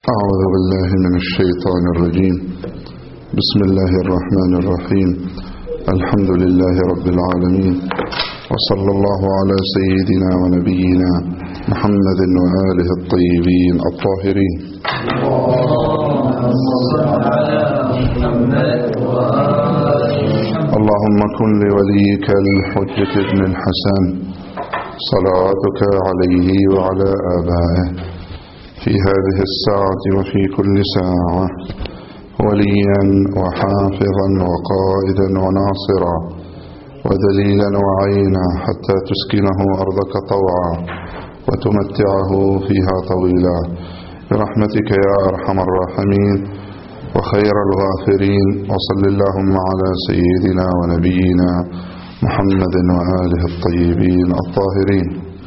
أعوذ بالله من الشيطان الرجيم. بسم الله الرحمن الرحيم. الحمد لله رب العالمين، وصلى الله على سيدنا ونبينا محمد وآله الطيبين الطاهرين. اللهم كن لوليك الحجة ابن الحسن صلاتك عليه وعلى آبائه في هذه الساعة وفي كل ساعة وليا وحافظا وقائدا وناصرا ودليلا وعينا حتى تسكنه أرضك طوعا وتمتعه فيها طويلا برحمتك يا أرحم الراحمين وخير الغافرين. وصل اللهم على سيدنا ونبينا محمد وآله الطيبين الطاهرين.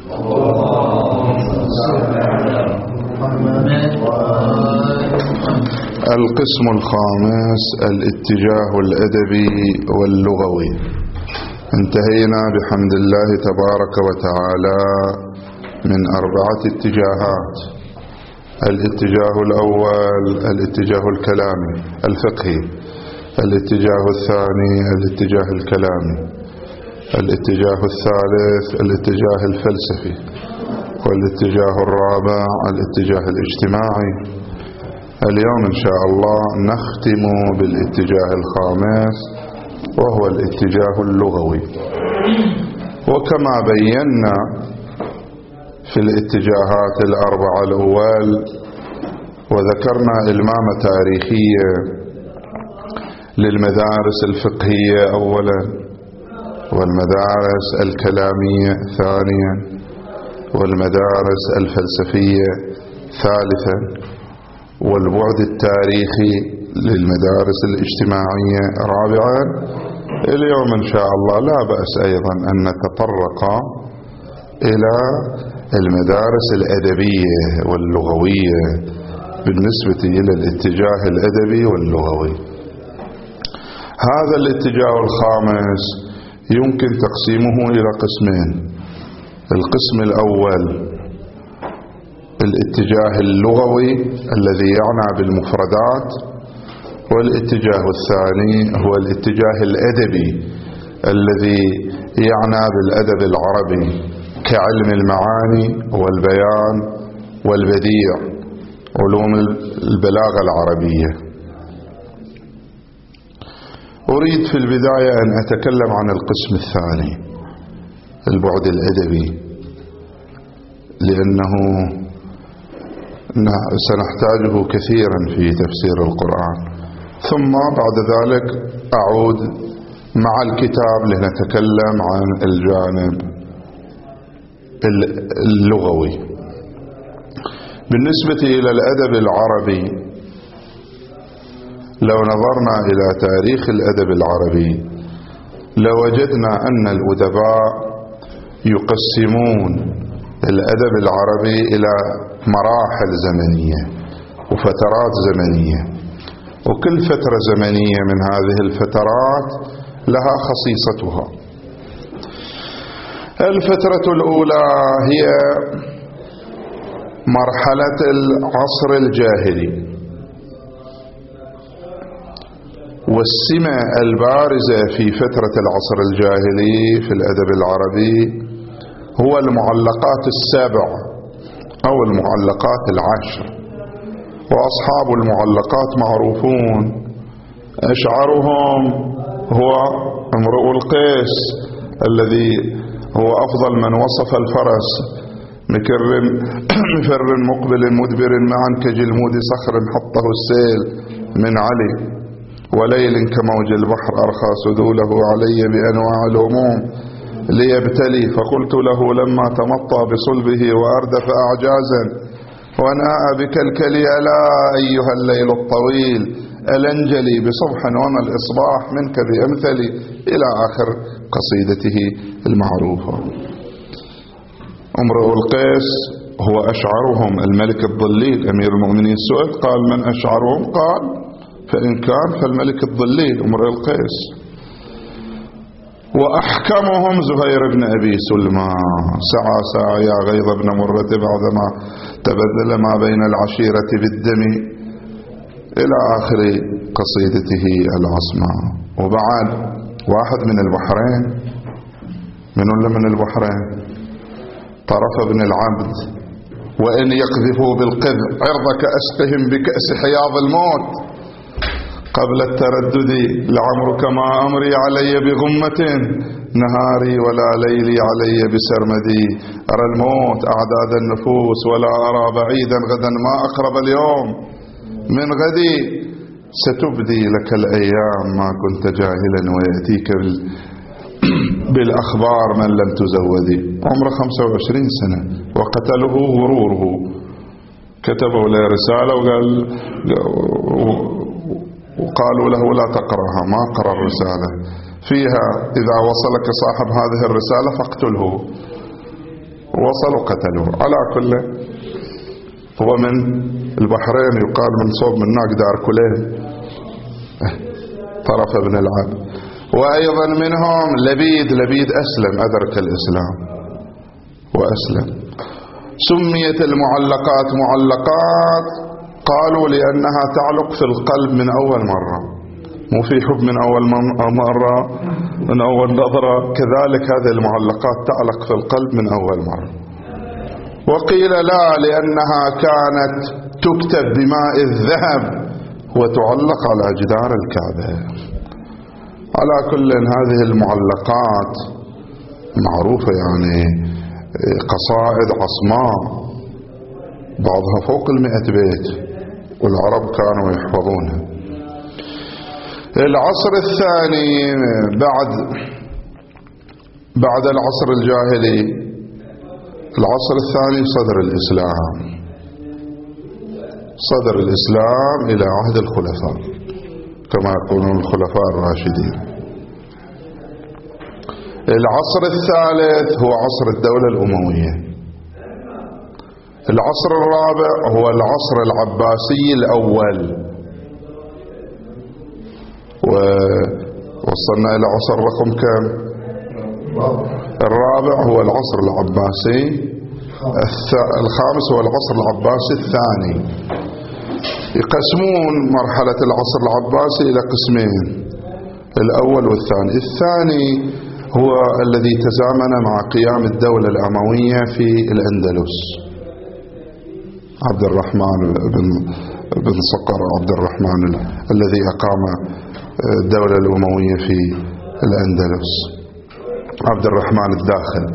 القسم الخامس: الاتجاه الأدبي واللغوي. انتهينا بحمد الله تبارك وتعالى من 4 اتجاهات. الاتجاه الأول الاتجاه الكلامي الفقهي، الاتجاه الثاني الاتجاه الكلامي، الاتجاه الثالث الاتجاه الفلسفي، والاتجاه الرابع الاتجاه الاجتماعي. اليوم إن شاء الله نختم بالاتجاه الخامس وهو الاتجاه اللغوي. وكما بينا في الاتجاهات 4 الأول وذكرنا إلمامة تاريخية للمدارس الفقهية أولا، والمدارس الكلامية ثانيا، والمدارس الفلسفية ثالثا، والبعد التاريخي للمدارس الاجتماعية رابعا. اليوم إن شاء الله لا بأس أيضا أن نتطرق إلى المدارس الأدبية واللغوية بالنسبة إلى الاتجاه الأدبي واللغوي. هذا الاتجاه الخامس يمكن تقسيمه إلى قسمين: القسم الأول الاتجاه اللغوي الذي يعنى بالمفردات، والاتجاه الثاني هو الاتجاه الأدبي الذي يعنى بالأدب العربي كعلم المعاني والبيان والبديع، علوم البلاغة العربية. أريد في البداية أن أتكلم عن القسم الثاني البعد الأدبي، لأنه سنحتاجه كثيرا في تفسير القرآن، ثم بعد ذلك أعود مع الكتاب لنتكلم عن الجانب اللغوي. بالنسبة إلى الأدب العربي، لو نظرنا إلى تاريخ الأدب العربي لوجدنا أن الأدباء يقسمون الأدب العربي إلى مراحل زمنية وفترات زمنية، وكل فترة زمنية من هذه الفترات لها خصيصتها. الفترة الأولى هي مرحلة العصر الجاهلي، والسمة البارزة في فترة العصر الجاهلي في الأدب العربي هو المعلقات ال7 أو المعلقات ال10. وأصحاب المعلقات معروفون، أشعرهم هو امرؤ القيس الذي هو أفضل من وصف الفرس: مفر مقبل مدبر معا كجلمود صخر حطه السيل من علي، وليل كموج البحر أرخى سذوله علي بأنواع الهموم ليبتلي، فقلت له لما تمطى بصلبه وأردف أعجازا وناء بكلكلي: ألا أيها الليل الطويل ألنجلي بصبح وما الإصباح منك بأمثلي، إلى آخر قصيدته المعروفة. امرؤ القيس هو أشعرهم. الملك الضليل أمير المؤمنين سئل قال: من أشعرهم؟ قال: فإن كان فالملك الضليل امرؤ القيس. وأحكمهم زهير بن أبي سلمى: سعى سعى يا غيظ بن مرة بعدما تبذل ما بين العشيرة بالدم إلى آخر قصيدته العصماء. وبعد واحد من البحرين، من ولا من البحرين؟ طرف بن العبد: وإن يقذفوا بالقذف عرضك أسقهم بكأس حياض الموت قبل التردد لعمرك ما أمري علي بغمة نهاري ولا ليلي علي بسرمدي أرى الموت أعداد النفوس ولا أرى بعيدا غدا ما أقرب اليوم من غدي ستبدي لك الأيام ما كنت جاهلا ويأتيك بالأخبار من لم تزودي. عمره 25 سنة وقتله غروره. كتبوا له رسالة وقالوا له لا تقرأها، ما قرأ الرسالة فيها إذا وصلك صاحب هذه الرسالة فاقتله. وصل وقتله. على كل هو من البحرين، يقال من صوب من ناق دار كلين، طرف ابن العبد. وأيضا منهم لبيد أسلم، أدرك الإسلام وأسلم. سميت المعلقات معلقات قالوا لأنها تعلق في القلب من أول مرة، مو في حب من أول مرة من أول نظرة، كذلك هذه المعلقات تعلق في القلب من أول مرة. وقيل لا، لأنها كانت تكتب بماء الذهب وتعلق على جدار الكعبة. على كل هذه المعلقات معروفة، يعني قصائد عصماء بعضها فوق 100 بيت، والعرب كانوا يحفظونها. العصر الثاني بعد العصر الجاهلي، العصر الثاني صدر الإسلام إلى عهد الخلفاء كما يقولون الخلفاء الراشدين. العصر الثالث هو عصر الدولة الأموية. العصر الرابع هو العصر العباسي الأول، ووصلنا إلى عصر رقم كم؟ الرابع هو العصر العباسي. الخامس هو العصر العباسي الثاني. يقسمون مرحلة العصر العباسي إلى قسمين، الأول والثاني. الثاني هو الذي تزامن مع قيام الدولة الأموية في الأندلس، عبد الرحمن بن صقر عبد الرحمن الذي أقام الدولة الأموية في الأندلس، عبد الرحمن الداخل.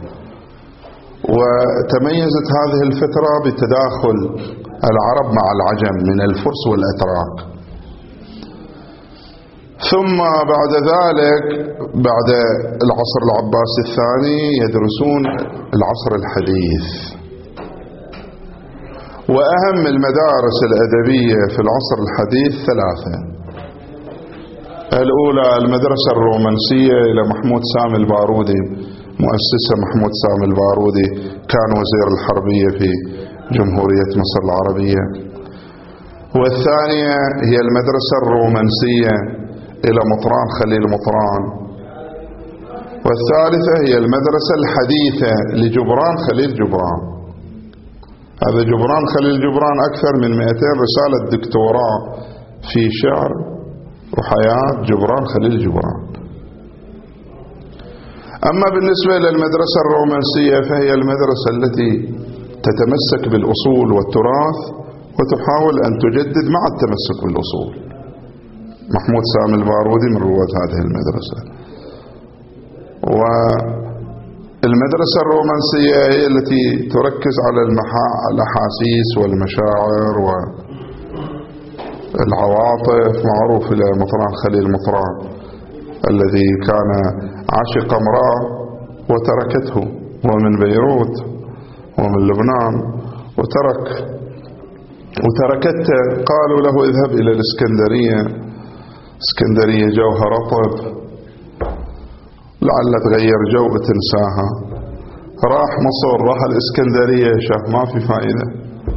وتميزت هذه الفترة بتداخل العرب مع العجم من الفرس والأتراك. ثم بعد ذلك بعد العصر العباسي الثاني يدرسون العصر الحديث. وأهم المدارس الأدبية في العصر الحديث 3. الأولى المدرسة الرومانسية إلى محمود سامي البارودي، مؤسسة محمود سامي البارودي، كان وزير الحربية في جمهورية مصر العربية. والثانية هي المدرسة الرومانسية إلى مطران خليل مطران. والثالثة هي المدرسة الحديثة لجبران خليل جبران. هذا جبران خليل جبران أكثر من 200 رسالة دكتوراه في شعر وحياة جبران خليل جبران. أما بالنسبة للمدرسة الرومانسية فهي المدرسة التي تتمسك بالأصول والتراث وتحاول أن تجدد مع التمسك بالأصول. محمود سامي البارودي من رواد هذه المدرسة. والمدرسة الرومانسية هي التي تركز على الأحاسيس والمشاعر والعواطف. معروف إلى مطران خليل مطران الذي كان عاشق امرأة وتركته، ومن بيروت ومن لبنان، وتركته. قالوا له اذهب إلى الإسكندرية، اسكندرية جوها رطب، لعل تغير جو وتنساها. راح مصر، راح الإسكندرية، شاف ما في فائدة،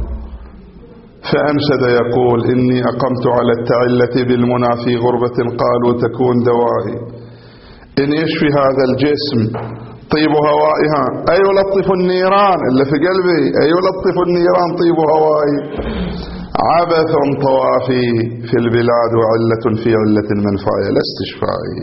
فأنشد يقول: إني أقمت على التعلة بالمنى في غربة قالوا تكون دوائي، إن يشفي هذا الجسم طيب هوائها أي يلطف النيران اللي في قلبي، أي يلطف النيران طيب هوائي. عبث طوافي في البلاد وعلة في علة منفعي لا استشفائي.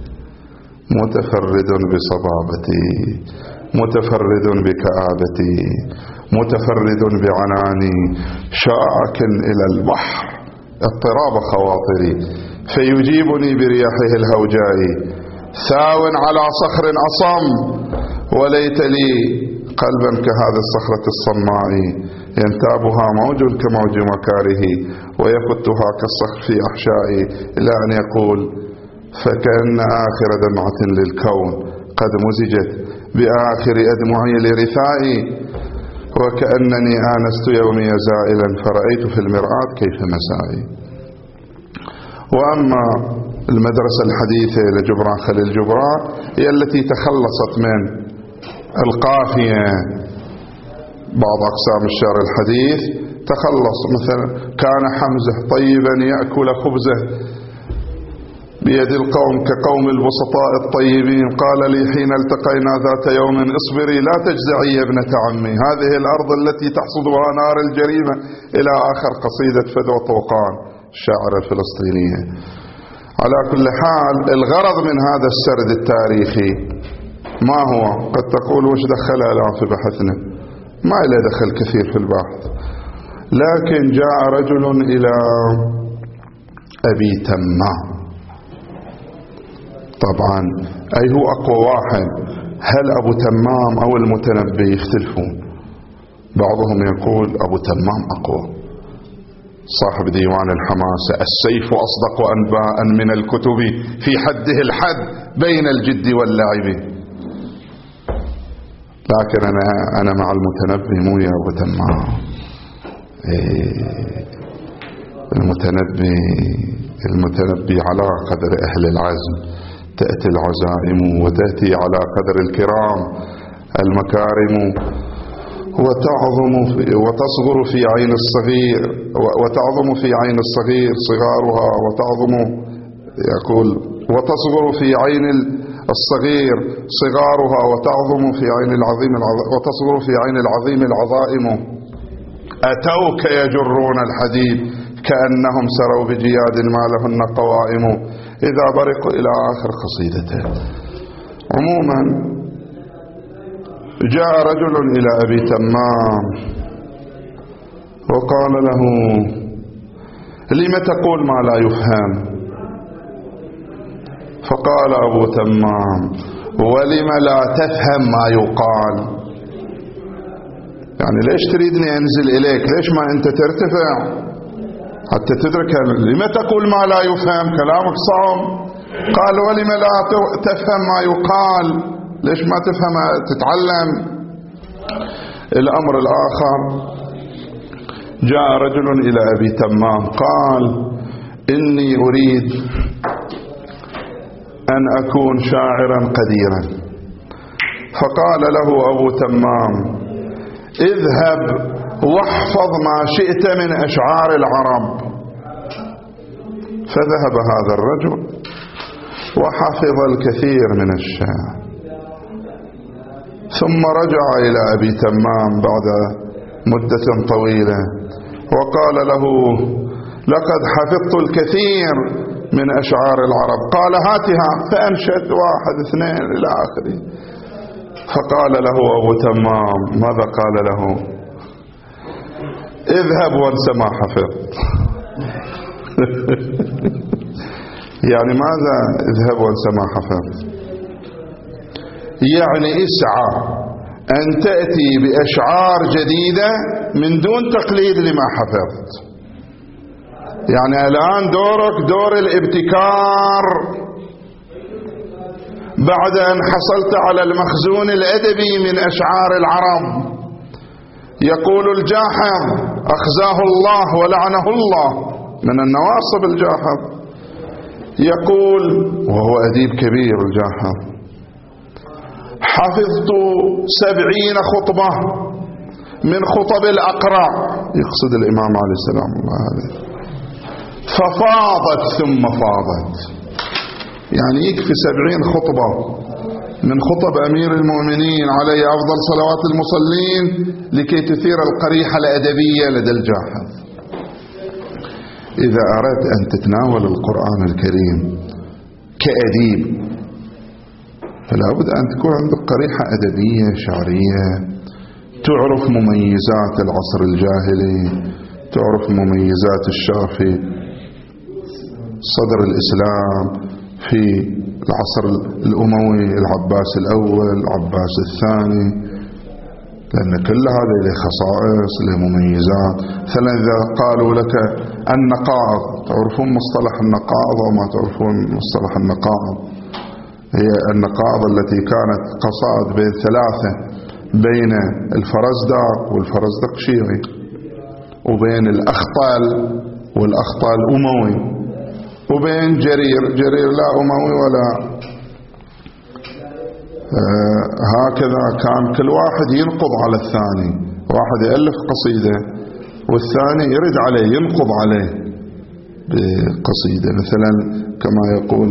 متفرد بصبابتي، متفرد بكآبتي، متفرد بعناني، شاك إلى البحر اضطراب خواطري فيجيبني برياحه الهوجاء. ثاو على صخر أصم وليت لي قلبا كهذا الصخرة الصماء. ينتابها موج كموج مكاره ويفتها كالصخر في أحشائي. إلى أن يقول فكأن آخر دمعة للكون قد مزجت بآخر أدمعي لرثائي. وكأنني آنست يومي زائلا فرأيت في المرآة كيف مسائي. وأما المدرسة الحديثة لجبران خليل جبران هي التي تخلصت من القافية. بعض أقسام الشعر الحديث تخلص، مثلا كان حمزة طيبا يأكل خبزه بيد القوم كقوم البسطاء الطيبين. قال لي حين التقينا ذات يوم اصبري لا تجزعي يا ابنة عمي، هذه الأرض التي تحصدها نار الجريمة. إلى آخر قصيدة فدوى طوقان الشاعرة الفلسطينية. على كل حال الغرض من هذا السرد التاريخي ما هو؟ قد تقول وش دخلها الآن في بحثنا؟ ما له دخل كثير في البحث، لكن جاء رجل إلى أبي تمام. طبعا أي هو أقوى واحد؟ هل أبو تمام أو المتنبي؟ يختلفون. بعضهم يقول أبو تمام أقوى، صاحب ديوان الحماسة. السيف أصدق أنباء من الكتب في حده الحد بين الجد واللعب. لكن أنا مع المتنبي مو يا أبو تمام. المتنبي على قدر أهل العزم تأتي العزائم وتأتي على قدر الكرام المكارم. وتصغر في عين الصغير وتعظم في عين الصغير صغارها وتعظم. يقول وتصغر في عين الصغير صغارها وتعظم في عين العظيم وتصغر في عين العظيم العظائم. أتوك يجرون الحديد كأنهم سروا بجياد ما لهن قوائم إذا برقوا إلى آخر قصيدته. عموما جاء رجل إلى أبي تمام وقال له لم تقول ما لا يفهم؟ فقال أبو تمام ولم لا تفهم ما يقال؟ يعني ليش تريدني أنزل إليك؟ ليش ما أنت ترتفع حتى تدرك؟ لم تقول ما لا يفهم؟ كلامك صعب. قال ولم لا تفهم ما يقال؟ ليش ما تفهم تتعلم؟ الأمر الآخر جاء رجل إلى أبي تمام قال إني أريد أن أكون شاعرا قديرا. فقال له أبو تمام اذهب واحفظ ما شئت من أشعار العرب. فذهب هذا الرجل وحفظ الكثير من الشعر، ثم رجع إلى أبي تمام بعد مدة طويلة وقال له لقد حفظت الكثير من أشعار العرب. قال هاتها. فأنشد واحد اثنين إلى آخره. فقال له أبو تمام ماذا قال له؟ اذهب وانس ما حفظت. يعني ماذا اذهب وانس ما حفظت؟ يعني اسعى أن تأتي بأشعار جديدة من دون تقليد لما حفظت. يعني الآن دورك دور الابتكار بعد أن حصلت على المخزون الأدبي من أشعار العرب. يقول الجاحظ أخزاه الله ولعنه الله، من النواصب الجاحظ. يقول وهو أديب كبير الجاحظ حفظت 70 خطبة من خطب الأقرع، يقصد الإمام عليه السلام الله عليه، ففاضت ثم فاضت. يعني يكفي 70 خطبة من خطب أمير المؤمنين عليه أفضل صلوات المصلين لكي تثير القريحة الأدبية لدى الجاحظ. إذا أردت أن تتناول القرآن الكريم كأديب فلا بد أن تكون عندك قريحة أدبية شعرية، تعرف مميزات العصر الجاهلي، تعرف مميزات الشعر في صدر الإسلام، في العصر الأموي، العباس الأول، العباس الثاني، لأن كل هذا له خصائص، له مميزات. مثلا إذا قالوا لك النقائض، تعرفون مصطلح النقائض أو ما تعرفون مصطلح النقائض؟ هي النقائض التي كانت قصائد بين ثلاثة، بين الفرزدق والفرزدق شيعي، وبين الأخطل والأخطل أموي، وبين جرير لا أموي ولا هكذا. كان كل واحد ينقض على الثاني، واحد يألف قصيدة والثاني يرد عليه ينقض عليه بقصيدة. مثلا كما يقول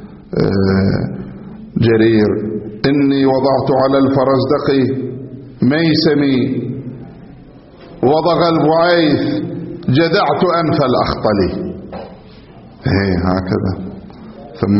جرير: إني وضعت على الفرزدق ميسمي وضغ البعيث جدعت أنف الأخطلي. هكذا. ثم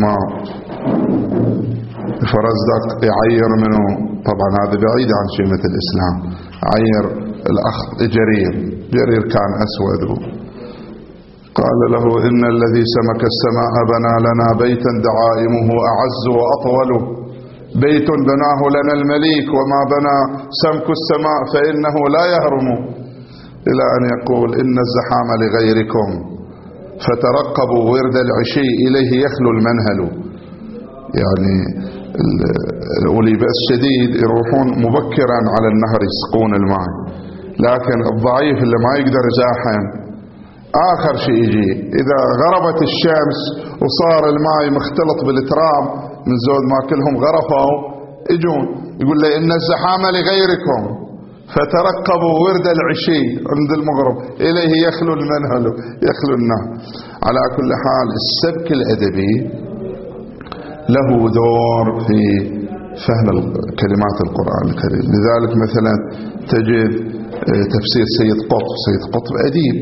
الفرزدق يعير منه، طبعا هذا بعيد عن شيمة الإسلام، عير الأخ جرير كان أسود، قال له: إن الذي سمك السماء بنى لنا بيتا دعائمه أعز وأطول، بيت بناه لنا المليك وما بنى سمك السماء فإنه لا يهرم، إلى أن يقول: إن الزحام لغيركم فترقبوا ورد العشي إليه يخلو المنهل. يعني أولي بأس شديد يروحون مبكرا على النهر يسقون الماء، لكن الضعيف اللي ما يقدر يزاحم آخر شيء يجي إذا غربت الشمس وصار الماء مختلط بالتراب من زود ما كلهم غرفوا يجون، يقول لي: إن الزحام لغيركم فترقبوا ورد العشي عند المغرب إليه يخلو المنهل يخلو النهر. على كل حال السبك الأدبي له دور في فهم كلمات القرآن الكريم. لذلك مثلا تجد تفسير سيد قطب أديب.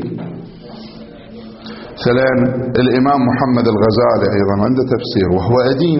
مثلا الإمام محمد الغزالي أيضا عنده تفسير وهو أديب.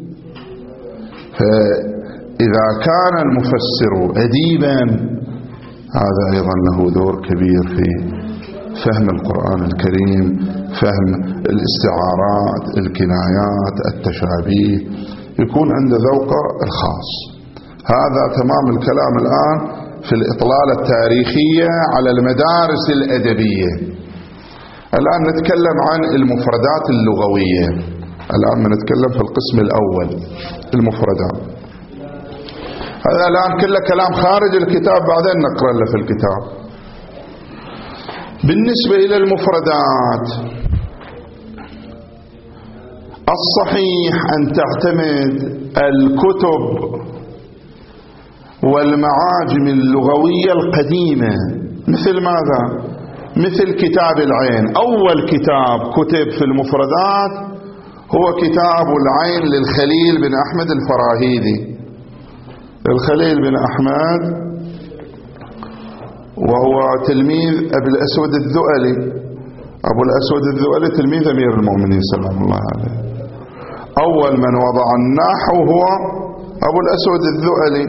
فإذا كان المفسر أديبا هذا أيضا له دور كبير في فهم القرآن الكريم، فهم الاستعارات، الكنايات، التشابيه، يكون عنده ذوقه الخاص. هذا تمام الكلام الآن في الإطلالة التاريخية على المدارس الأدبية. الآن نتكلم عن المفردات اللغوية. الآن نتكلم في القسم الأول المفردات. هذا الآن كله كلام خارج الكتاب، بعدين نقرأ له في الكتاب. بالنسبة إلى المفردات الصحيح أن تعتمد الكتب والمعاجم اللغوية القديمة. مثل ماذا؟ مثل كتاب العين. أول كتاب كتب في المفردات هو كتاب العين للخليل بن أحمد الفراهيدي. الخليل بن أحمد وهو تلميذ أبي الأسود الذؤلي. أبو الأسود الذؤلي تلميذ أمير المؤمنين سلام الله عليه. أول من وضع النحو هو أبو الأسود الذؤلي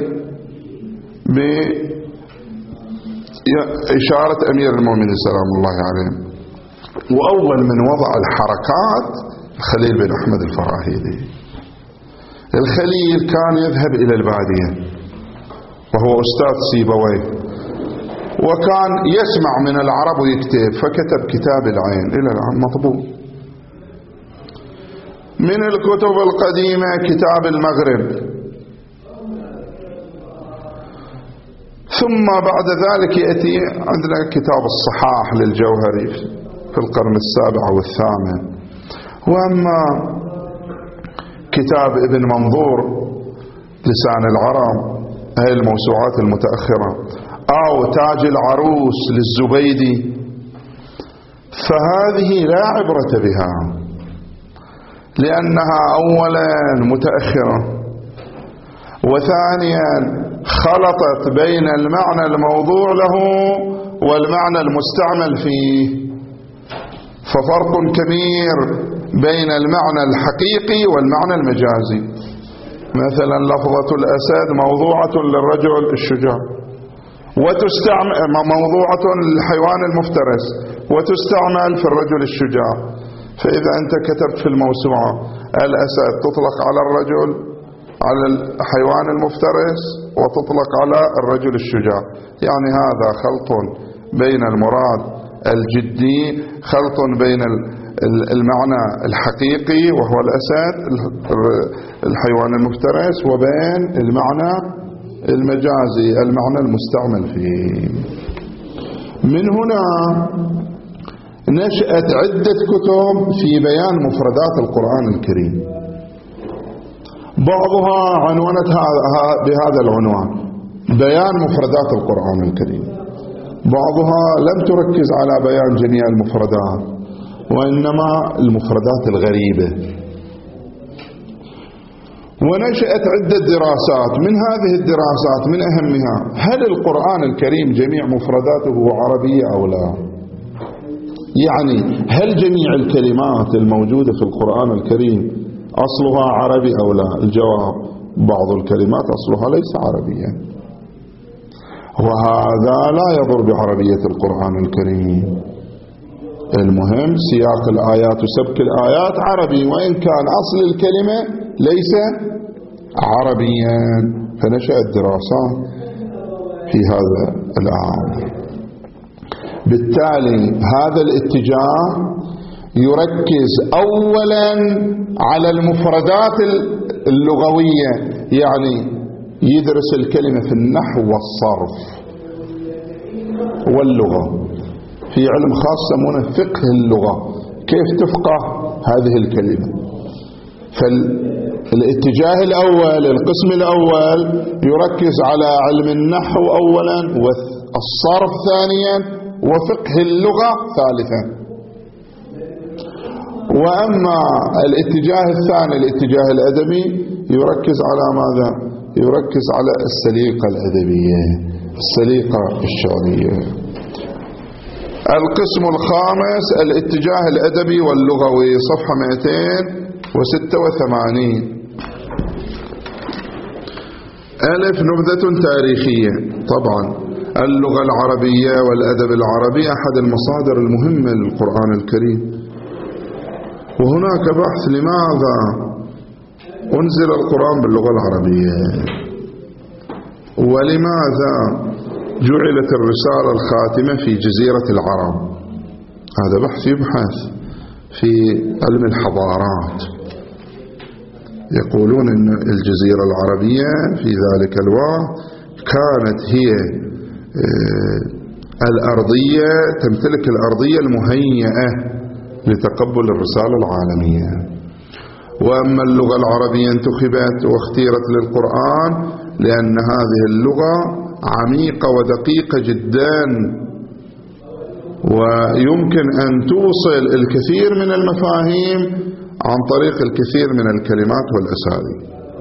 بإشارة أمير المؤمنين سلام الله عليه. وأول من وضع الحركات الخليل بن أحمد الفراهيدي. الخليل كان يذهب إلى البادية وهو أستاذ سيبويه، وكان يسمع من العرب ويكتب، فكتب كتاب العين إلى الآن مطبوع. من الكتب القديمة كتاب المغرب. ثم بعد ذلك يأتي عندنا كتاب الصحاح للجوهري في القرن السابع والثامن. وأما كتاب ابن منظور لسان العرب، هذه الموسوعات المتأخرة، أو تاج العروس للزبيدي، فهذه لا عبرة بها لأنها أولا متأخرة، وثانيا خلطت بين المعنى الموضوع له والمعنى المستعمل فيه، ففرق كبير بين المعنى الحقيقي والمعنى المجازي. مثلا لفظة الأسد موضوعة للرجل الشجاع، وتستعمل موضوعة للحيوان المفترس، وتستعمل في الرجل الشجاع. فإذا أنت كتبت في الموسوعة الأسد تطلق على الرجل، على الحيوان المفترس، وتطلق على الرجل الشجاع، يعني هذا خلط بين المراد الجدي، خلط بين المعنى الحقيقي وهو الأسد الحيوان المفترس، وبين المعنى المجازي المعنى المستعمل فيه. من هنا نشأت عدة كتب في بيان مفردات القرآن الكريم، بعضها عنونت بهذا العنوان بيان مفردات القرآن الكريم، بعضها لم تركز على بيان جميع المفردات وإنما المفردات الغريبة. ونشأت عدة دراسات، من هذه الدراسات من أهمها هل القرآن الكريم جميع مفرداته عربية أو لا؟ يعني هل جميع الكلمات الموجودة في القرآن الكريم أصلها عربي أو لا؟ الجواب بعض الكلمات أصلها ليس عربيا، وهذا لا يضر بعربية القرآن الكريم. المهم سياق الآيات وسبك الآيات عربي، وإن كان أصل الكلمة ليس عربيا. فنشأت دراسات في هذا الأمر. بالتالي هذا الاتجاه يركز أولا على المفردات اللغوية، يعني يدرس الكلمة في النحو والصرف واللغة، في علم خاص يسمونه فقه اللغة، كيف تفقه هذه الكلمة. فالاتجاه الأول القسم الأول يركز على علم النحو أولا، والصرف ثانيا، وفقه اللغة ثالثا. وأما الاتجاه الثاني الاتجاه الأدبي يركز على ماذا؟ يركز على السليقة الأدبية، السليقة الشعرية. القسم الخامس الاتجاه الأدبي واللغوي، صفحة 286. ألف نبذة تاريخية. طبعا اللغة العربية والأدب العربي أحد المصادر المهمة للقرآن الكريم، وهناك بحث لماذا أنزل القرآن باللغة العربية، ولماذا جعلت الرسالة الخاتمة في جزيرة العرب. هذا بحث يبحث في علم الحضارات. يقولون أن الجزيرة العربية في ذلك الوقت كانت هي الأرضية، تمتلك الأرضية المهيئة لتقبل الرسالة العالمية. وأما اللغة العربية انتخبت واختيرت للقرآن لأن هذه اللغة عميقة ودقيقة جدا، ويمكن أن توصل الكثير من المفاهيم عن طريق الكثير من الكلمات والأساليب.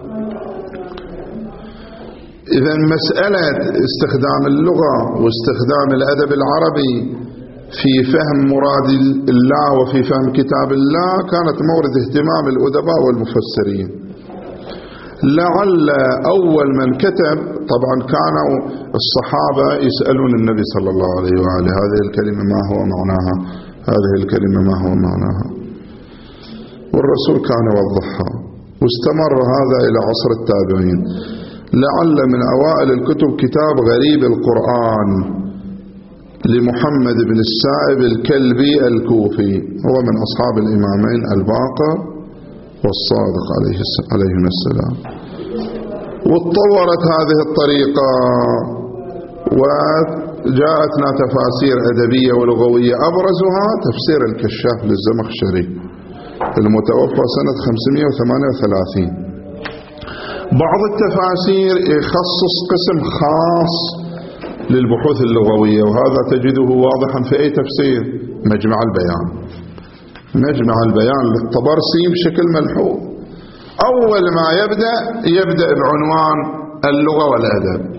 إذا مسألة استخدام اللغة واستخدام الأدب العربي في فهم مراد الله وفي فهم كتاب الله كانت مورد اهتمام الأدباء والمفسرين. لعل أول من كتب، طبعا كانوا الصحابة يسألون النبي صلى الله عليه وآله هذه الكلمة ما هو معناها، هذه الكلمة ما هو معناها، والرسول كان يوضحها، واستمر هذا إلى عصر التابعين. لعل من أوائل الكتب كتاب غريب القرآن لمحمد بن السائب الكلبي الكوفي، هو من أصحاب الإمامين الباقر والصادق عليهم السلام. واتطورت هذه الطريقة وجاءتنا تفاسير أدبية ولغوية، أبرزها تفسير الكشاف للزمخشري المتوفى سنة 538. بعض التفاسير يخصص قسم خاص للبحوث اللغوية، وهذا تجده واضحا في أي تفسير. مجمع البيان، مجمع البيان للطبرسي بشكل ملحوظ، أول ما يبدأ بعنوان اللغة والأدب.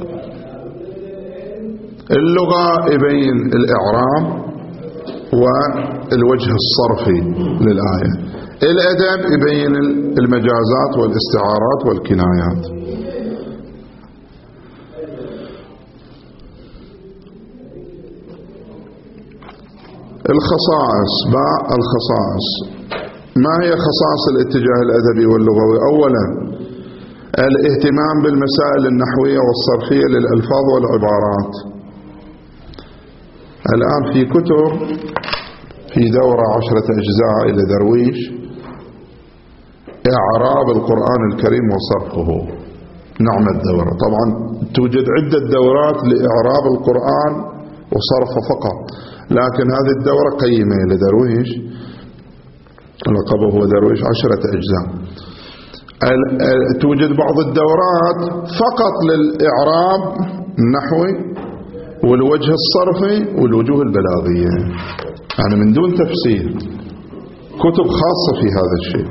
اللغة يبين الإعراب والوجه الصرفي للآية، الأدب يبين المجازات والاستعارات والكنايات. الخصائص. الخصائص، ما هي خصائص الاتجاه الأدبي واللغوي؟ أولا الاهتمام بالمسائل النحوية والصرفية للألفاظ والعبارات. الآن في كتب، في دورة 10 أجزاء إلى درويش إعراب القرآن الكريم وصرفه، نعم الدورة. طبعا توجد عدة دورات لإعراب القرآن وصرفه فقط، لكن هذه الدورة قيمة لدرويش، لقبه هو درويش 10 أجزاء. توجد بعض الدورات فقط للإعراب النحوي والوجه الصرفي والوجوه البلاغية، يعني من دون تفسير، كتب خاصة في هذا الشيء.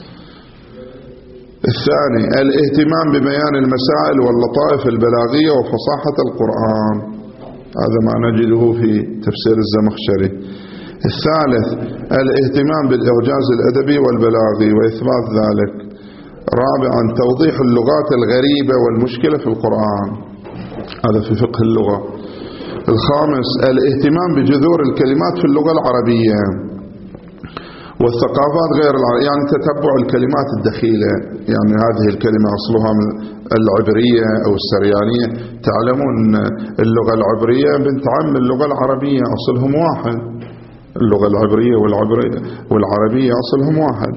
الثاني الاهتمام ببيان المسائل واللطائف البلاغية وفصاحة القرآن، هذا ما نجده في تفسير الزمخشري. الثالث الاهتمام بالإعجاز الأدبي والبلاغي وإثبات ذلك. رابعا توضيح اللغات الغريبة والمشكلة في القرآن، هذا في فقه اللغة. الخامس الاهتمام بجذور الكلمات في اللغة العربية والثقافات غير العربية، يعني تتبع الكلمات الدخيلة، يعني هذه الكلمة أصلها من العبرية أو السريانية. تعلمون اللغة العبرية بنت عم اللغة العربية، أصلهم واحد، اللغة العبرية والعربية أصلهم واحد.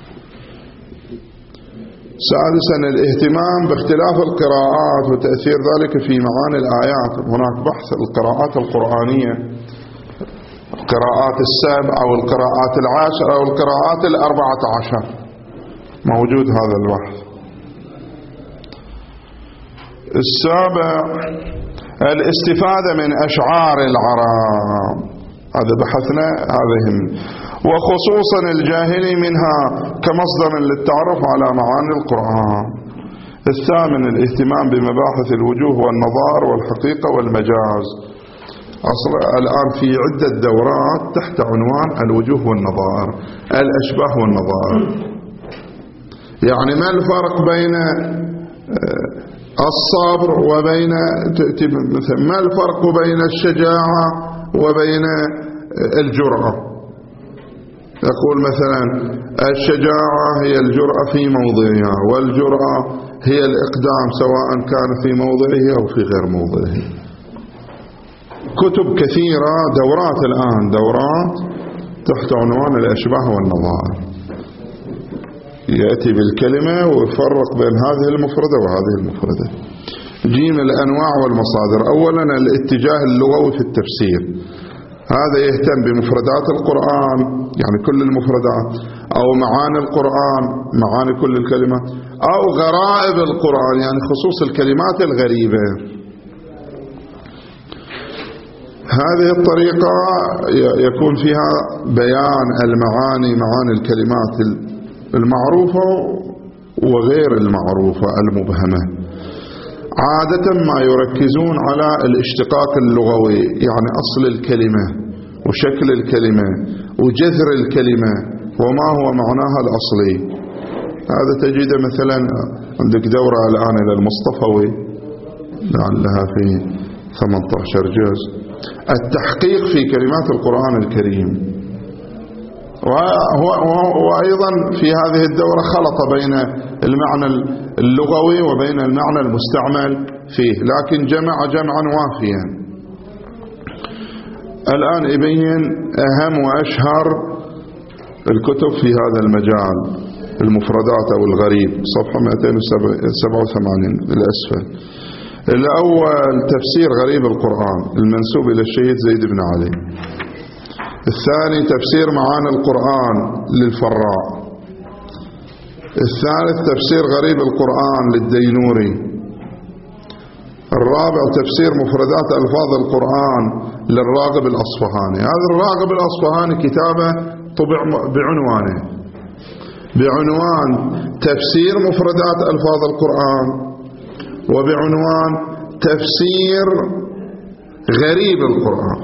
سادسا الاهتمام باختلاف القراءات وتأثير ذلك في معاني الآيات. هناك بحث القراءات القرآنية، القراءات السبع أو القراءات 10 أو القراءات 14، موجود هذا البحث. السابع الاستفادة من أشعار العرب، هذا بحثنا، هذا يهم، وخصوصا الجاهلي منها كمصدر للتعرف على معاني القرآن. الثامن الاهتمام بمباحث الوجوه والنظائر والحقيقة والمجاز. أصلا الآن في عدة دورات تحت عنوان الوجوه والنظائر، الأشباه والنظائر. يعني ما الفرق بين الصبر وبين، ما الفرق بين الشجاعة وبين الجرأة؟ يقول مثلا الشجاعة هي الجرأة في موضعها، والجرأة هي الإقدام سواء كان في موضعه أو في غير موضعه. كتب كثيرة، دورات الآن، دورات تحت عنوان الأشباه والنظائر، يأتي بالكلمة ويفرق بين هذه المفردة وهذه المفردة. جيم الأنواع والمصادر. أولا الاتجاه اللغوي في التفسير، هذا يهتم بمفردات القرآن، يعني كل المفردات، أو معاني القرآن، معاني كل الكلمات، أو غرائب القرآن، يعني خصوص الكلمات الغريبة. هذه الطريقة يكون فيها بيان المعاني، معاني الكلمات المعروفة وغير المعروفة المبهمة. عادة ما يركزون على الاشتقاق اللغوي، يعني أصل الكلمة وشكل الكلمة وجذر الكلمة وما هو معناها الأصلي. هذا تجده مثلا عندك دورة الآن إلى المصطفوي لعلها في 18 جزء، التحقيق في كلمات القرآن الكريم. وأيضا في هذه الدورة خلط بين المعنى اللغوي وبين المعنى المستعمل فيه، لكن جمعا وافيا. الآن يبين أهم وأشهر الكتب في هذا المجال، المفردات أو الغريب، صفحة 287 للأسفل. الأول تفسير غريب القرآن المنسوب إلى الشهيد زيد بن علي. الثاني تفسير معاني القرآن للفراء. الثالث تفسير غريب القرآن للدينوري. الرابع تفسير مفردات ألفاظ القرآن للراغب الأصفهاني. هذا الراغب الأصفهاني كتابه طبع بعنوانه بعنوان تفسير مفردات ألفاظ القرآن، وبعنوان تفسير غريب القرآن.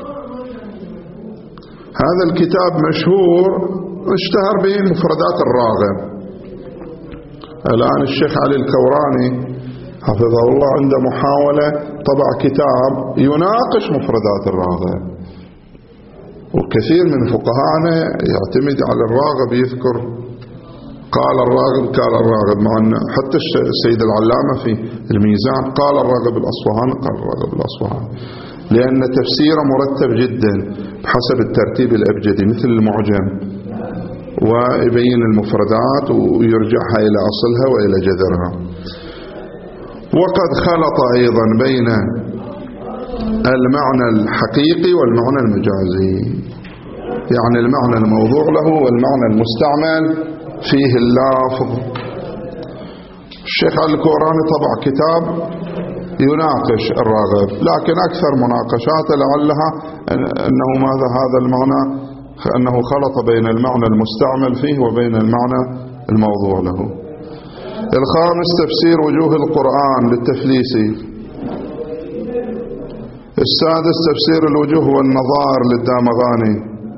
هذا الكتاب مشهور اشتهر به مفردات الراغب. الآن الشيخ علي الكوراني حفظه الله عنده محاولة طبع كتاب يناقش مفردات الراغب، وكثير من فقهاءنا يعتمد على الراغب، يذكر قال الراغب قال الراغب، مع أن حتى السيد العلامة في الميزان قال الراغب الأصفهاني قال الراغب الأصفهاني، لأن تفسيره مرتب جدا بحسب الترتيب الأبجدي مثل المعجم، ويبين المفردات ويرجعها إلى أصلها وإلى جذرها. وقد خلط أيضا بين المعنى الحقيقي والمعنى المجازي، يعني المعنى الموضوع له والمعنى المستعمل فيه اللافظ. الشيخ علي الكوراني طبع كتاب يناقش الراغب، لكن أكثر مناقشاته لعلها أنه ماذا هذا المعنى، أنه خلط بين المعنى المستعمل فيه وبين المعنى الموضوع له. الخامس تفسير وجوه القرآن للتفليسي. السادس تفسير الوجوه والنظائر للدامغاني.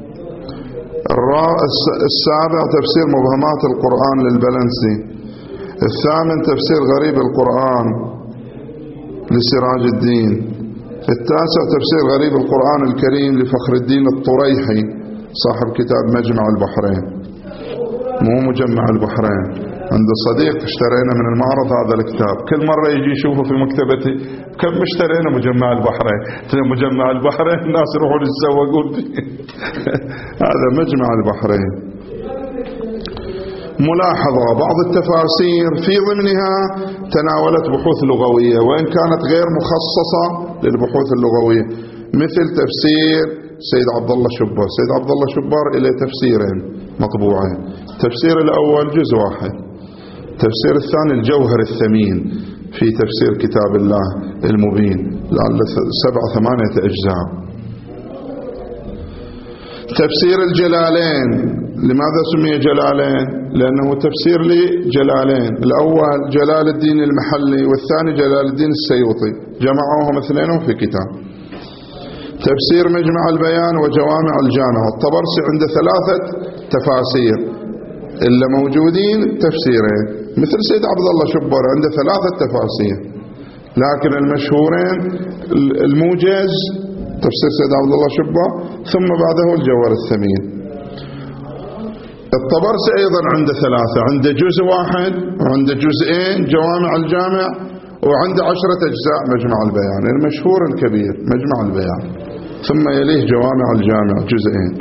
السابع تفسير مبهمات القرآن للبلنسي. الثامن تفسير غريب القرآن لسراج الدين. التاسع تفسير غريب القرآن الكريم لفخر الدين الطريحي صاحب كتاب مجمع البحرين، مو مجمع البحرين. عند صديق اشترينا من المعرض هذا الكتاب، كل مرة يجي يشوفه في مكتبتي، كم اشترينا مجمع البحرين، مجمع البحرين الناس يروحون يتسوقون هذا مجمع البحرين. ملاحظة: بعض التفاسير في ضمنها تناولت بحوث لغوية وإن كانت غير مخصصة للبحوث اللغوية، مثل تفسير سيد عبد الله شبار. سيد عبد الله شبار إلى تفسيرين مطبوعين، التفسير الأول جزء واحد، التفسير الثاني الجوهر الثمين في تفسير كتاب الله المبين، لعل 7-8 أجزاء. تفسير الجلالين. لماذا سمي جلالين؟ لأنه تفسير لجلالين، الأول جلال الدين المحلي والثاني جلال الدين السيوطي، جمعوهم اثنينهم في كتاب. تفسير مجمع البيان وجوامع الجامع. الطبرسي عنده 3 تفاسير، إلا موجودين تفسيرين، مثل سيد عبد الله شبار عنده 3 تفاسير، لكن المشهورين الموجز تفسير سيد عبد الله شبار، ثم بعده الجوهر الثمين. الطبرسي أيضا عنده 3، عنده جزء واحد وعنده جزئين جوامع الجامع، وعنده 10 أجزاء مجمع البيان، المشهور الكبير مجمع البيان، ثم يليه جوامع الجامع جزئين.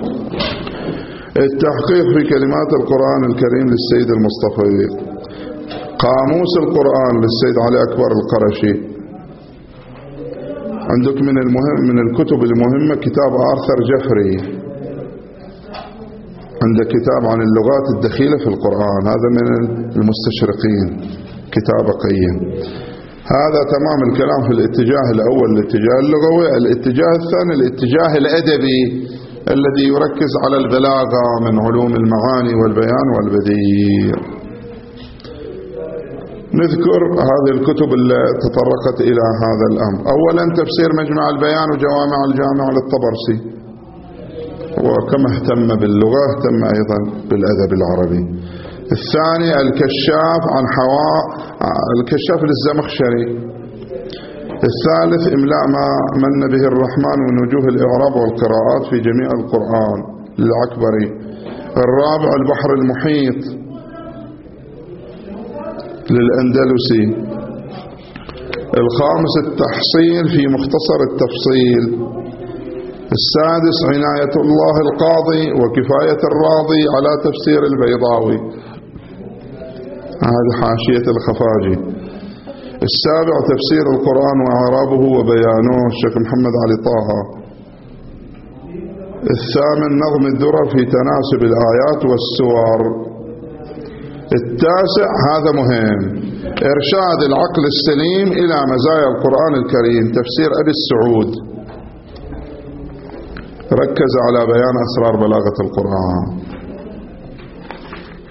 التحقيق في كلمات القرآن الكريم للسيد المصطفى. قاموس القرآن للسيد علي أكبر القرشي. عندك من الكتب المهمة كتاب آرثر جفري، عنده كتاب عن اللغات الدخيلة في القرآن، هذا من المستشرقين، كتاب قيم. هذا تمام الكلام في الاتجاه الأول، الاتجاه اللغوي. الاتجاه الثاني الاتجاه الأدبي الذي يركز على البلاغة من علوم المعاني والبيان والبديع. نذكر هذه الكتب التي تطرقت إلى هذا الأمر. أولا تفسير مجمع البيان وجوامع الجامع للطبرسي، وكما اهتم باللغة اهتم أيضا بالأدب العربي. الثاني الكشاف عن الكشاف للزمخشري. الثالث إملاء ما من به الرحمن من وجوه الإعراب والقراءات في جميع القرآن للعكبري. الرابع البحر المحيط للأندلسي. الخامس التحصيل في مختصر التفصيل. السادس عناية الله القاضي وكفاية الراضي على تفسير البيضاوي، هذه حاشية الخفاجي. السابع تفسير القرآن وإعرابه وبيانه الشيخ محمد علي طه. الثامن نظم الدرر في تناسب الآيات والسور. التاسع هذا مهم، إرشاد العقل السليم إلى مزايا القرآن الكريم، تفسير أبي السعود، ركز على بيان أسرار بلاغة القرآن.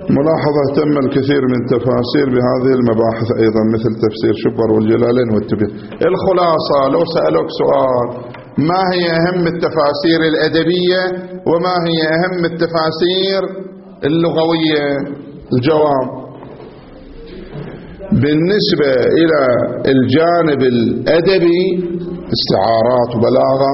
ملاحظة تم الكثير من تفاسير بهذه المباحث أيضا مثل تفسير شبر والجلالين والتبيين. الخلاصة لو سألوك سؤال ما هي أهم التفاسير الأدبية وما هي أهم التفاسير اللغوية، الجواب بالنسبة إلى الجانب الأدبي استعارات وبلاغة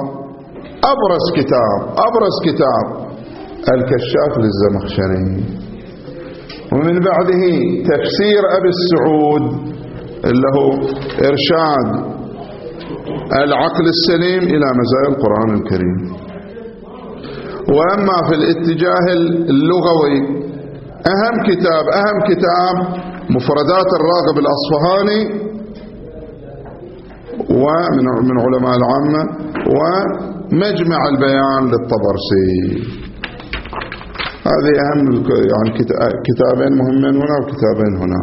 أبرز كتاب الكشاف للزمخشري، ومن بعده تفسير أبي السعود اللي هو إرشاد العقل السليم إلى مزايا القرآن الكريم. وأما في الاتجاه اللغوي أهم كتاب مفردات الراغب الأصفهاني ومن علماء العامة، ومجمع البيان للطبرسي. هذه أهم يعني كتابين مهمين هنا وكتابين هنا.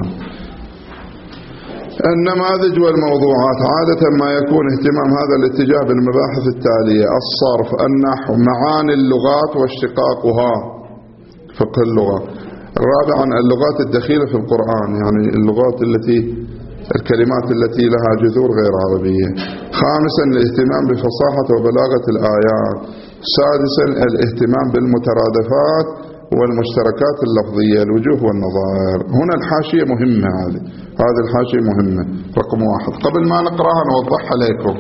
النماذج والموضوعات عادة ما يكون اهتمام هذا الاتجاه بالمباحث التالية: الصرف، النحو، معاني اللغات واشتقاقها، فقه اللغة. رابعا اللغات الدخيلة في القرآن، يعني اللغات الكلمات التي لها جذور غير عربية. خامسا الاهتمام بفصاحة وبلاغة الآيات. سادسا الاهتمام بالمترادفات والمشتركات اللفظية، الوجوه والنظائر. هنا الحاشية مهمة، هذه الحاشية مهمة رقم 1. قبل ما نقرأها نوضحها لكم.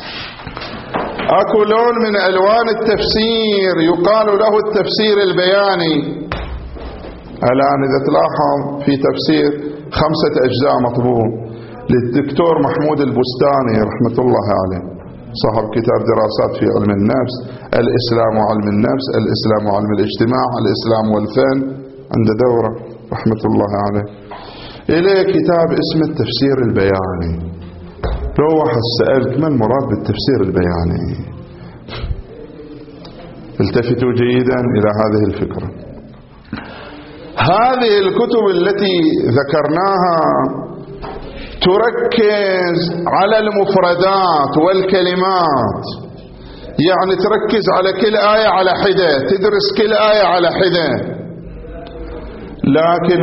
أكو لون من ألوان التفسير يقال له التفسير البياني. الآن إذا تلاحظ في تفسير 5 أجزاء مطبوع للدكتور محمود البستاني رحمة الله عليه، صاحب كتاب دراسات في علم النفس، الإسلام وعلم النفس، الإسلام وعلم الاجتماع، الإسلام والفن، عند دورة رحمة الله عليه. إليه كتاب اسمه التفسير البياني. لو واحد سألت ما المراد بالتفسير البياني، التفتوا جيدا إلى هذه الفكرة. هذه الكتب التي ذكرناها تركز على المفردات والكلمات، يعني تركز على كل آية على حدة، تدرس كل آية على حدة، لكن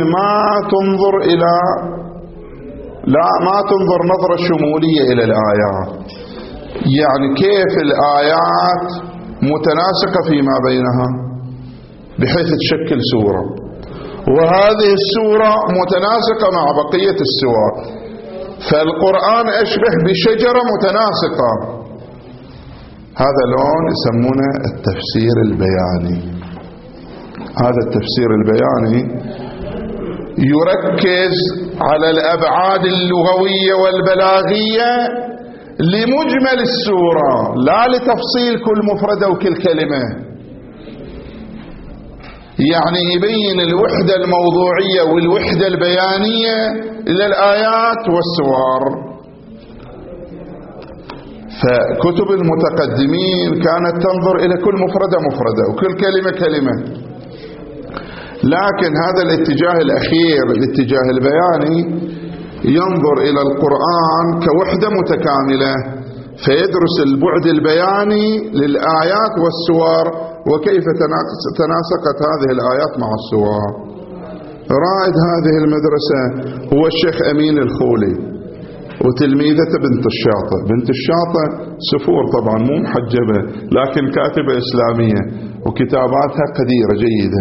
ما تنظر نظرة شمولية إلى الآيات، يعني كيف الآيات متناسقة فيما بينها بحيث تشكل سورة، وهذه السورة متناسقة مع بقية السور، فالقرآن أشبه بشجرة متناسقة. هذا لون يسمونه التفسير البياني. هذا التفسير البياني يركز على الأبعاد اللغوية والبلاغية لمجمل السورة، لا لتفصيل كل مفردة وكل كلمة، يعني يبين الوحدة الموضوعية والوحدة البيانية للآيات والسور. فكتب المتقدمين كانت تنظر إلى كل مفردة وكل كلمة كلمة، لكن هذا الاتجاه الأخير الاتجاه البياني ينظر إلى القرآن كوحدة متكاملة، فيدرس البعد البياني للآيات والسور وكيف تناسقت هذه الآيات مع السور. رائد هذه المدرسة هو الشيخ أمين الخولي وتلميذته بنت الشاطئ سفور طبعا مو محجبة، لكن كاتبة إسلامية وكتاباتها قديرة جيدة.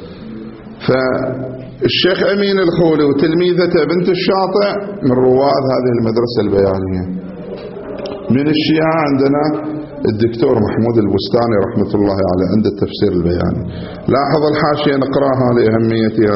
فالشيخ أمين الخولي وتلميذته بنت الشاطئ من رواد هذه المدرسة البيانية. من الشيعة عندنا الدكتور محمود البستاني رحمة الله عليه عند التفسير البياني. لاحظ الحاشية نقراها لأهميتها.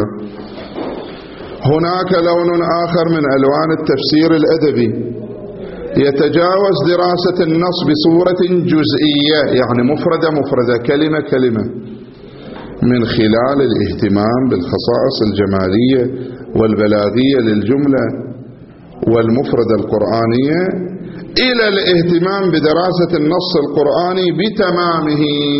هناك لون آخر من ألوان التفسير الأدبي يتجاوز دراسة النص بصورة جزئية، يعني مفردة كلمة كلمة، من خلال الاهتمام بالخصائص الجمالية والبلاغية للجملة والمفردة القرآنية إلى الاهتمام بدراسة النص القرآني بتمامه،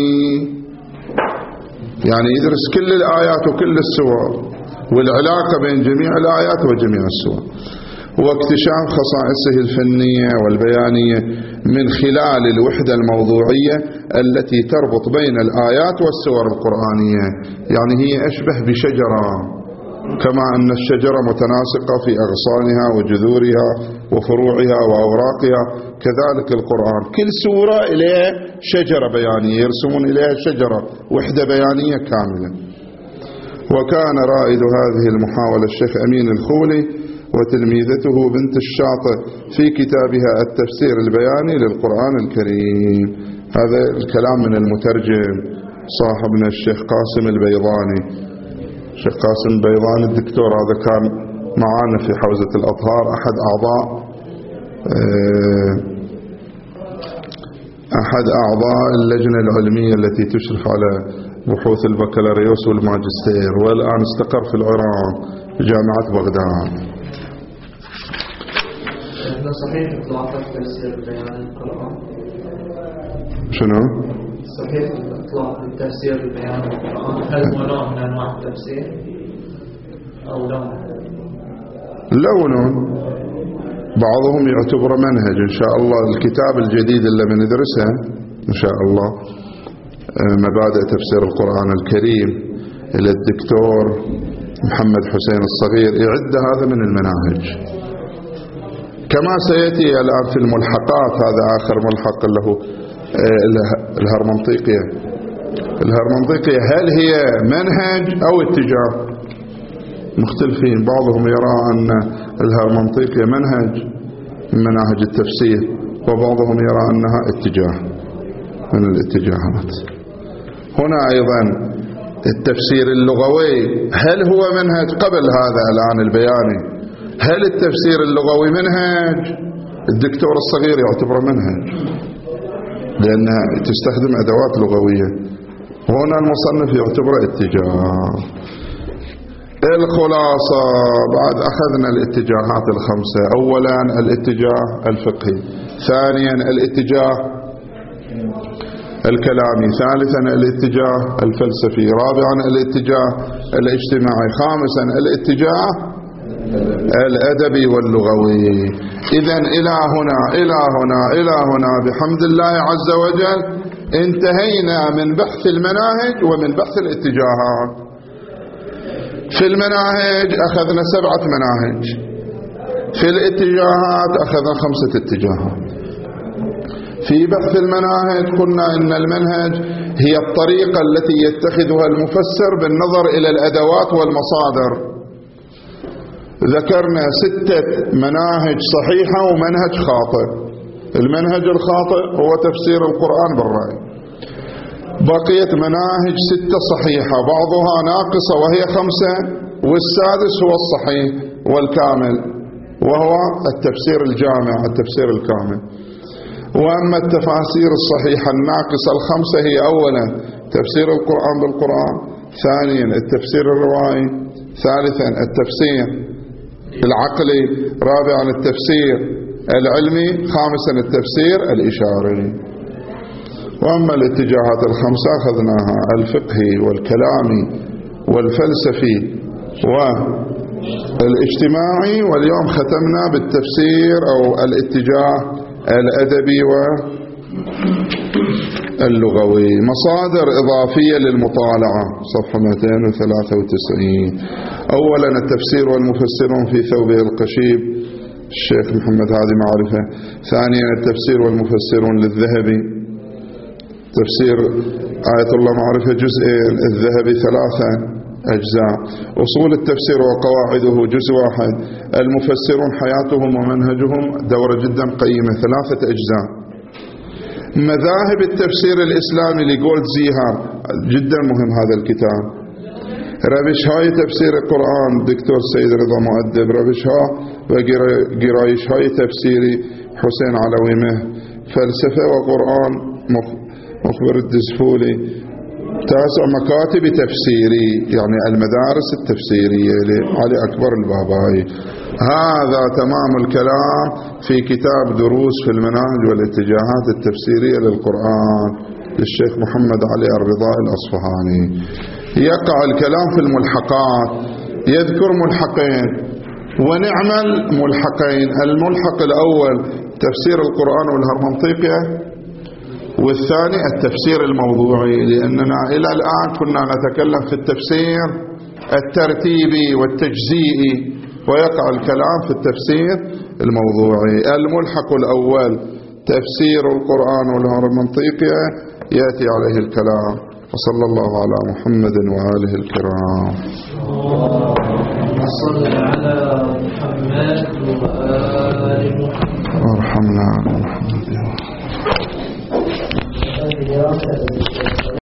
يعني يدرس كل الآيات وكل السور والعلاقة بين جميع الآيات وجميع السور، واكتشاف خصائصه الفنية والبيانية من خلال الوحدة الموضوعية التي تربط بين الآيات والسور القرآنية، يعني هي أشبه بشجرة كما أن الشجرة متناسقة في أغصانها وجذورها وفروعها وأوراقها، كذلك القرآن كل سورة إليها شجرة بيانية، يرسمون إليها شجرة وحدة بيانية كاملة. وكان رائد هذه المحاولة الشيخ أمين الخولي وتلميذته بنت الشاطئ في كتابها التفسير البياني للقرآن الكريم. هذا الكلام من المترجم صاحبنا الشيخ قاسم البيضاني. الشيخ قاسم البيضاني الدكتور هذا كان معانا في حوزة الأطهار، أحد أعضاء اللجنة العلمية التي تشرف على بحوث البكالوريوس والماجستير، والآن استقر في العراق في جامعة بغداد. صحيح إطلاق التفسير البياني للقرآن؟ شنو؟ صحيح إطلاق التفسير البياني للقرآن، هل هو نوع من أنواع التفسير أو لون؟ لون، بعضهم يعتبر منهج. إن شاء الله الكتاب الجديد اللي بندرسه إن شاء الله مبادئ تفسير القرآن الكريم إلى الدكتور محمد حسين الصغير يعد هذا من المناهج. كما سيأتي الآن في الملحقات، هذا آخر ملحق له الهرمنطيقية. الهرمنطيقية هل هي منهج أو اتجاه؟ مختلفين، بعضهم يرى أن الهرمنطيقية منهج من مناهج التفسير، وبعضهم يرى أنها اتجاه من الاتجاهات. هنا أيضا التفسير اللغوي، هل هو منهج؟ قبل هذا الآن البياني، هل التفسير اللغوي منهج؟ الدكتور الصغير يعتبر منهج لأنها تستخدم أدوات لغوية، وهنا المصنف يعتبر اتجاه. الخلاصة بعد أخذنا الاتجاهات الخمسة: أولا الاتجاه الفقهي، ثانيا الاتجاه الكلامي، ثالثا الاتجاه الفلسفي، رابعا الاتجاه الاجتماعي، خامسا الاتجاه الأدبي واللغوي. إذن إلى هنا بحمد الله عز وجل انتهينا من بحث المناهج ومن بحث الاتجاهات. في المناهج أخذنا 7 مناهج، في الاتجاهات أخذنا 5 اتجاهات. في بحث المناهج قلنا إن المنهج هي الطريقة التي يتخذها المفسر بالنظر إلى الأدوات والمصادر. ذكرنا 6 مناهج صحيحة ومنهج خاطئ. المنهج الخاطئ هو تفسير القرآن بالرأي. بقيت مناهج 6 صحيحة، بعضها ناقصة وهي 5، والسادس هو الصحيح والكامل وهو التفسير الجامع، التفسير الكامل. وأما التفاسير الصحيحة الناقصة ال5 هي: أولا تفسير القرآن بالقرآن، ثانيا التفسير الروائي، ثالثا التفسير العقلي، رابعا التفسير العلمي، خامسا التفسير الإشاري. وأما الاتجاهات ال5 أخذناها: الفقهي والكلامي والفلسفي والاجتماعي، واليوم ختمنا بالتفسير أو الاتجاه الأدبي واللغوي. مصادر إضافية للمطالعة صفحة 293. أولا التفسير والمفسرون في ثوبه القشيب، الشيخ محمد هادي معرفة. ثانيا التفسير والمفسرون للذهبي، تفسير آية الله معرفة جزئين، الذهبي 3 أجزاء. أصول التفسير وقواعده جزء 1. المفسرون حياتهم ومنهجهم، دورة جدا قيمة 3 أجزاء. مذاهب التفسير الإسلامي لجولد زيهر، جدا مهم هذا الكتاب. روش هاي تفسير القرآن دكتور سيد رضا مؤدب، روش ها وقرايش هاي تفسيري حسين علوي، فلسفة وقرآن مخبر الدزفولي. 9 مكاتب تفسيري، يعني المدارس التفسيرية لعلي أكبر الباباي. هذا تمام الكلام في كتاب دروس في المناهج والاتجاهات التفسيرية للقرآن للشيخ محمد علي الرضا الأصفهاني. يقع الكلام في الملحقات، يذكر ملحقين ونعمل ملحقين. الملحق الأول تفسير القرآن والهرمنطيقية، والثاني التفسير الموضوعي، لأننا إلى الآن كنا نتكلم في التفسير الترتيبي والتجزيئي، ويقع الكلام في التفسير الموضوعي. الملحق الأول تفسير القرآن والأمر المنطقية يأتي عليه الكلام. وصلى الله على محمد وآله الكرام. صل على محمد وآل محمد وارحمنا محمد.